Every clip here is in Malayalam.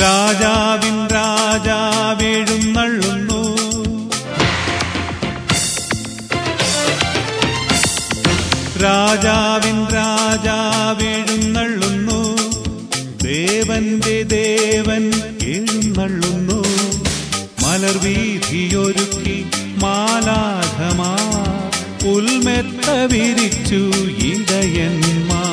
രാജാവിൻ രാജാവെഴുന്നള്ളുന്നു. രാജാവിൻ രാജാവെഴുന്നള്ളുന്നു. ദേവന്റെ ദേവൻ എഴുന്നള്ളുന്നു. മലർവീഥിയൊരുക്കി മാലാഖമാർ പുൽമെത്ത വിരിച്ചു ഇടയന്മാർ.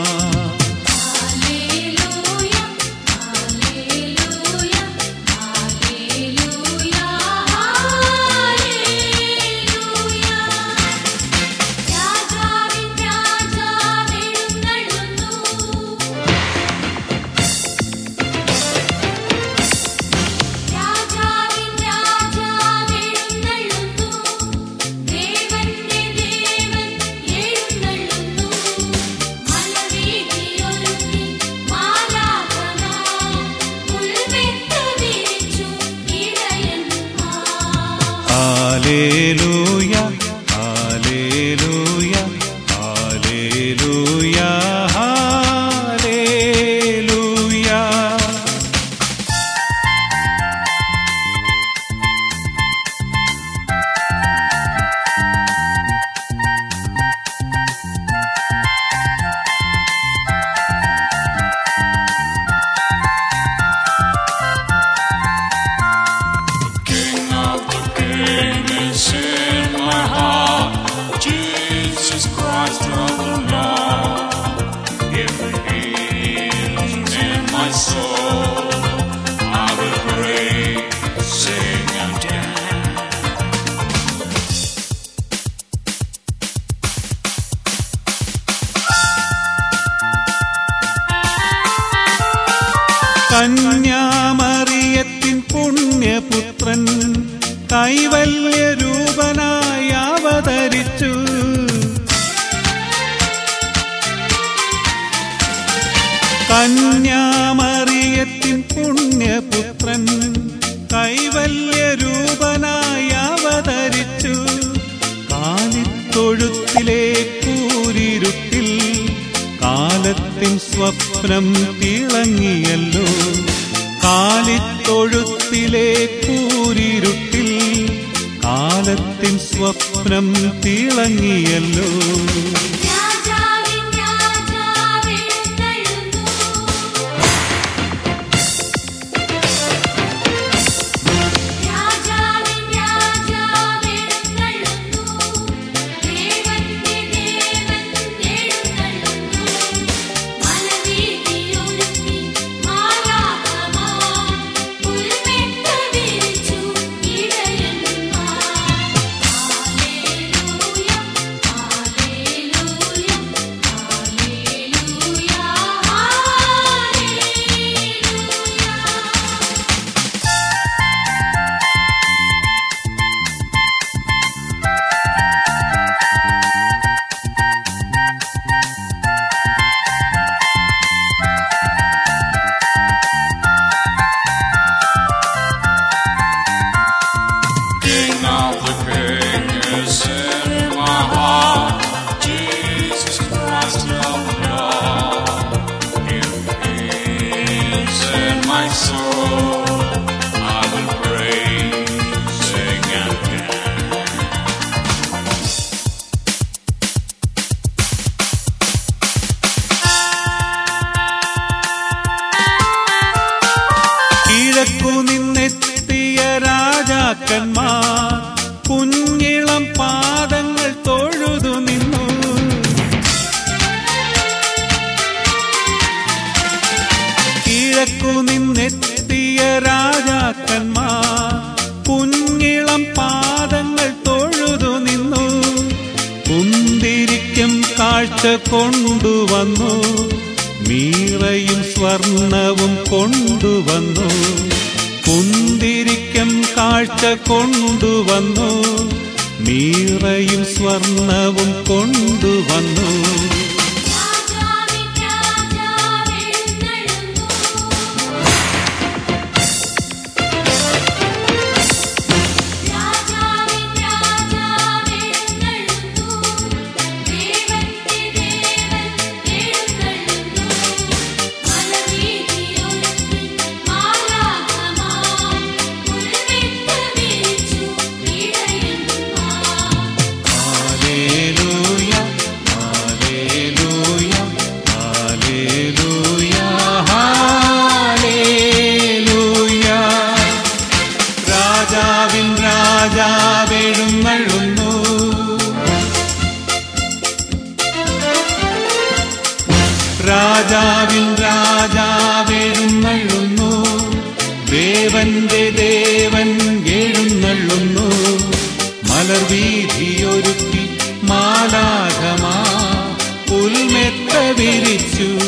Hallelujah, hallelujah, hallelujah, hallelujah. കന്യാമറിയത്തിൻ പുണ്യപുത്രൻ കൈവല്യരൂപനായി അവതരിച്ചു. കന്യാമറിയത്തിൻ പുണ്യപുത്രൻ കൈവല്യരൂപനായി അവതരിച്ചു. കാലിത്തൊഴുത്തിലെ കൂരിരുട്ടിൽ കാലത്തിൻ സ്വപ്നം തിളങ്ങിയല്ലോ. കാലിത്തൊഴുത്തിലെ കൂരിരുട്ടിൽ കാലത്തിൻ സ്വപ്നം തിളങ്ങിയല്ലോ. നിന്നെത്തിയ രാജാക്കന്മാർ കുഞ്ഞിളം പാദങ്ങൾ തൊഴുതു നിന്നു. കിഴക്കു നിന്നെത്തിയ രാജാക്കന്മാർ കുഞ്ഞിളം പാദങ്ങൾ തൊഴുതു നിന്നു. കുന്തിരിക്കം കാഴ്ച കൊണ്ടുവന്നു. മീറയും സ്വർണവും കൊണ്ടുവന്നു. കുന്തിരിക്കം കാഴ്ച കൊണ്ടുവന്നു. മീറയും സ്വർണവും കൊണ്ടുവന്നു. രാജാവിൻ രാജാവെഴുന്നള്ളുന്നു, ദേവന്റെ ദേവൻ എഴുന്നള്ളുന്നു. മലർവീഥിയൊരുക്കി മാലാഖമാർ പുൽമെത്ത വിരിച്ചു